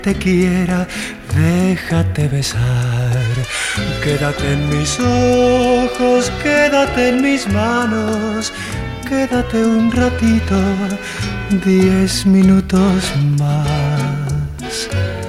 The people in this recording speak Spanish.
te quiera, déjate besar. Quédate en mis ojos, quédate en mis manos, quédate un ratito, 10 minutos más.